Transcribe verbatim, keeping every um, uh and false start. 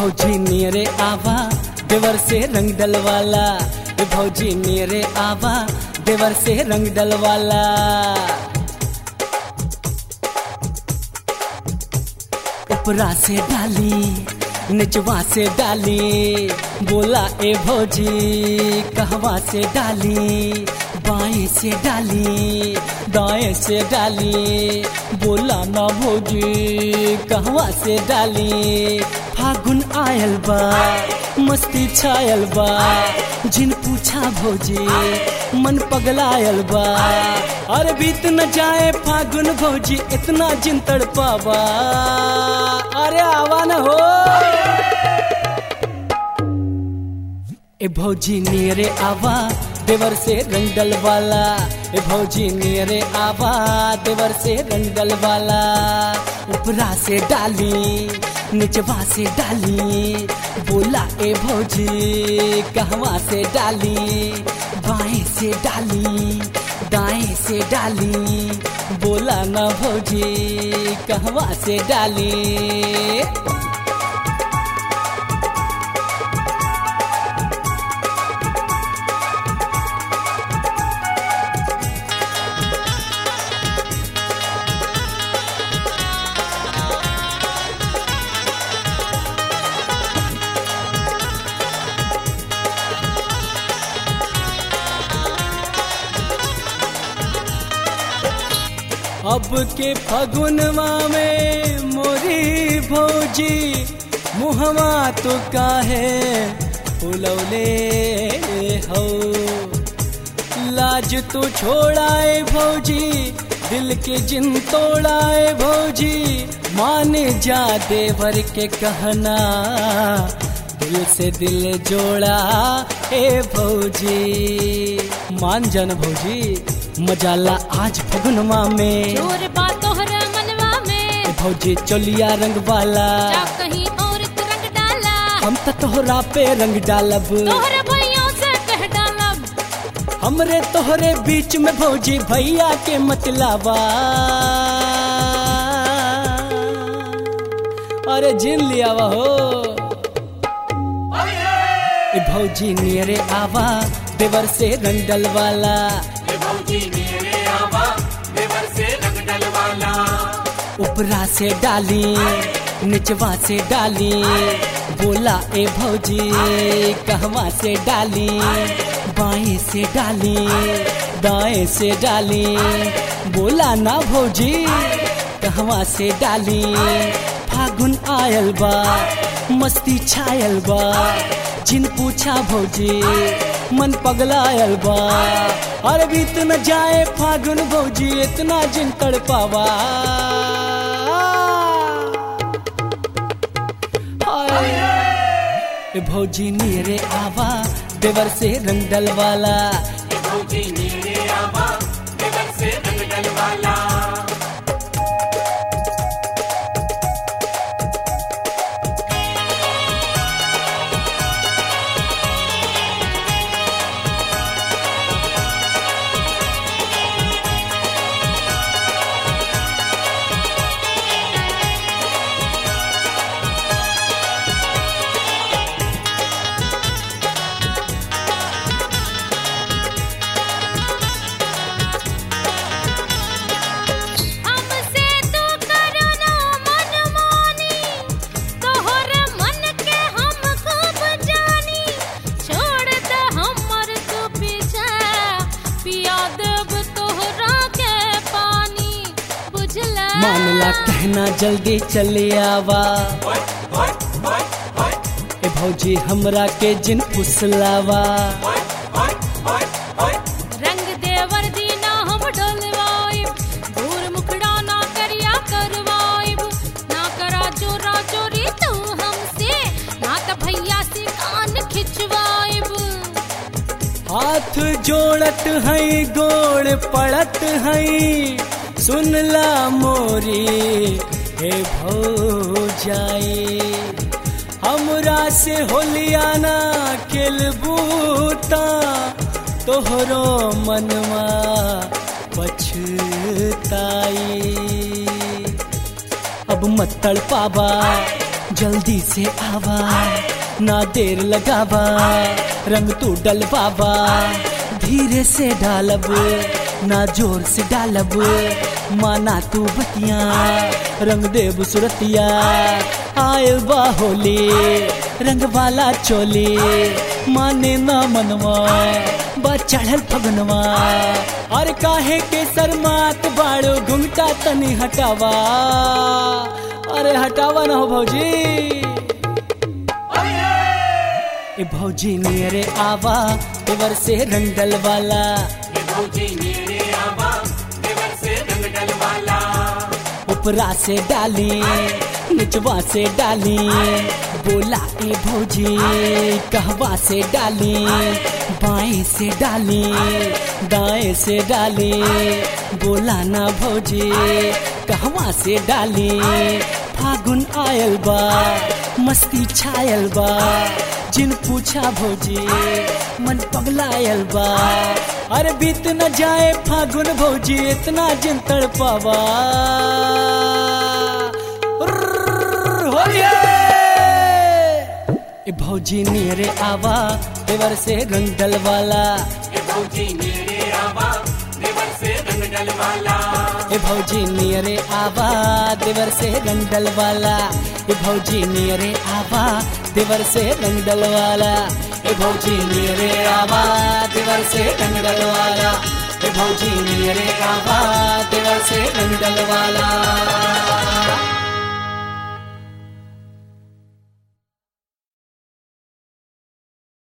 भौजी मेरे आवा देवर से रंग डलवाला, ए भौजी मेरे आवा देवर से रंग डलवाला। ऊपरा से डाली निचवा से डाली, बोला ए भौजी कहवा से डाली, बाएं से डाली दाएं से डाली, बोला ना भौजी कहवा से डाली। फागुन आयल बा मस्ती छायल बा, जिन पूछा भौजी मन पगलायल बा। अरे बीत न जाए फागुन भौजी इतना जिन तड़पावा, अरे आवा न हो। ए भौजी मेरे आवा देवर से रंग डलवाला, ए भौजी मेरे आवा देवर से रंग डलवाला। ऊपरा से डाली निचवा से डाली, बोला ए भौजी कहवा से डाली, बाएं से डाली दाएं से डाली, बोला ना भौजी कहवा से डाली। अब के फगुनवा में मोरी भौजी मुहवा तो काहे फुलौले हो, लाज तो छोड़ाए भौजी दिल के जिन तोड़ाए भौजी, मान जा देवर के कहना दिल से दिल जोड़ा ए भौजी। मान जान भौजी मजाला आज फगुनवा में, जोर बा तोहरा मनवा में, भौजी चोलिया रंग वाला जा कहीं और रंग डाला, हम तो तोहरा पे रंग डालब, तोहरे भैया से कह डालब, हमरे तोहरे बीच में भौजी भैया के मतलावा। अरे जिन लिया वा हो। ए भौजी मेरे आवा देवर से रंग डलवाला, भौजी मेरे आवा देवर से रंग डलवाला। ऊपरा से डाली निचवा से डाली, बोला ए भौजी कहवा से डाली, बाएं से डाली दाएं से डाली, बोला ना भौजी कहवा से डाली। फागुन आयल बा मस्ती छायल बा, जिन पूछा भौजी मन पगलायल बा। अरे बीत न जाए फागुन भौजी इतना जिन तड़पावा। ए भौजी मेरे आवा देवर से रंग डलवाला, भौजी मेरे आवा देवर से रंग डलवाला। मामला कहना जल्दी चले आवा, ए भौजी हमरा के जिन फुसलावा। रंग देवर दीना हम डलवाइब, दूर मुखड़ा ना करिया करवाइब, ना करा चोरा चोरी तू हमसे, ना तो भैया से कान खिंचवाइब। हाथ जोड़त है गोड़ पड़त है, सुनला मोरी हे भौजाई, हमरा से होलियाना खेलबूता तोहरो मनवा पछताई। अब मत तड़पावा जल्दी से आवा ना देर लगावा रंग तू डलवावा धीरे से डालब ना जोर से डालब माना तू बतिया रंग देव सुरतिया आयल बा होली रंग वाला चोली माने ना मनवा बा चढ़ल फगनवा और काहे के शर्मात बाड़ो घुंघटा तनी हटावा अरे हटावा ना हो भौजी ए भौजी नियरे आवा देवर से रंग डलवाला ये भौजी मेरे आवा देवर से रंग डलवाला ऊपरा से डाली निचवा से डाली बोला ए भौजी कहवा से डाली बाएं से डाली दाएं से डाली बोला ना भौजी कहवा से डाली फागुन आयल बा मस्ती छायल बा जिन पूछा भौजी मन पगलायल बा अरे बीत न जाए फागुन भौजी इतना जिन तड़पावा ए भौजी नियरे आवा देवर से रंग डलवाला ये भौजी मेरे आवा देवर से रंग डलवाला ए भौजी नियरे आवा देवर से रंग डलवाला ए भौजी नियरे आवा देवर से रंग डलवाला ए भौजी नियरे आवा देवर से रंग डलवाला ए भौजी नियरे आवा देवर से रंग डलवाला।